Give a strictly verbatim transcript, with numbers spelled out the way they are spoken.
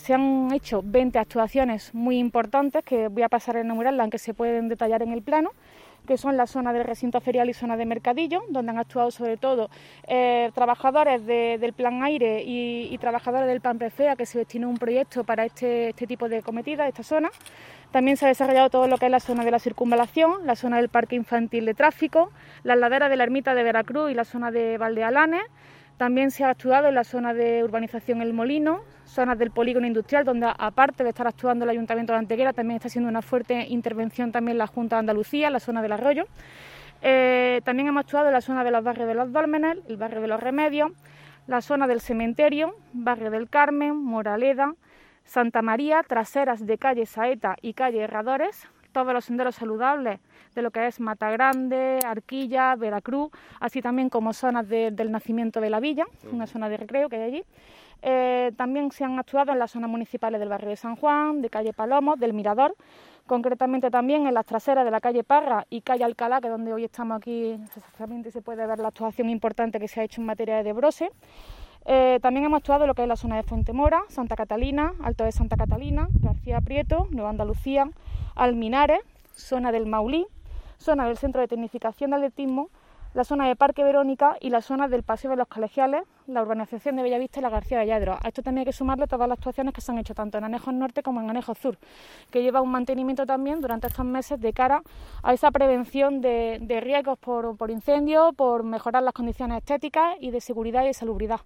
Se han hecho veinte actuaciones muy importantes que voy a pasar a enumerarlas, aunque se pueden detallar en el plano, que son la zona del recinto ferial y zona de mercadillo, donde han actuado sobre todo eh, trabajadores de, del Plan Aire y, y trabajadores del Plan Prefea, que se destinó un proyecto para este, este tipo de cometidas, esta zona. También se ha desarrollado todo lo que es la zona de la circunvalación, la zona del parque infantil de tráfico, las laderas de la ermita de Veracruz y la zona de Valdealanes. También se ha actuado en la zona de urbanización El Molino, zonas del polígono industrial, donde aparte de estar actuando el Ayuntamiento de Antequera, también está haciendo una fuerte intervención también la Junta de Andalucía, la zona del Arroyo. Eh, también hemos actuado en la zona de los barrios de los Dólmenes, el barrio de los Remedios, la zona del Cementerio, barrio del Carmen, Moraleda, Santa María, traseras de calle Saeta y calle Herradores, todos los senderos saludables de lo que es Matagrande, Arquilla, Veracruz, así también como zonas de, del nacimiento de la villa, una zona de recreo que hay allí. Eh, también se han actuado en las zonas municipales del barrio de San Juan, de calle Palomos, del Mirador, concretamente también en las traseras de la calle Parra y calle Alcalá, que es donde hoy estamos aquí, exactamente se puede ver la actuación importante que se ha hecho en materia de brose. Eh, también hemos actuado en lo que es la zona de Fuente Mora, Santa Catalina, Alto de Santa Catalina, García Prieto, Nueva Andalucía, Alminares, zona del Maulí, zona del Centro de Tecnificación de Atletismo, la zona de Parque Verónica y la zona del Paseo de los Colegiales, la urbanización de Bellavista y la García de Lladro. A esto también hay que sumarle todas las actuaciones que se han hecho tanto en Anejos Norte como en Anejos Sur, que lleva un mantenimiento también durante estos meses de cara a esa prevención de, de riesgos por, por incendio, por mejorar las condiciones estéticas y de seguridad y de salubridad.